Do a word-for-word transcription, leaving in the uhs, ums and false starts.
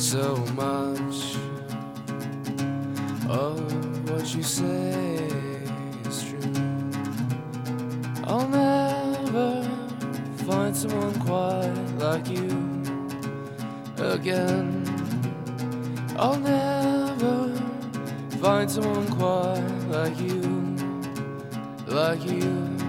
So much of what you say is true. I'll never find someone quite like you again. I'll never find someone quite like you, like you.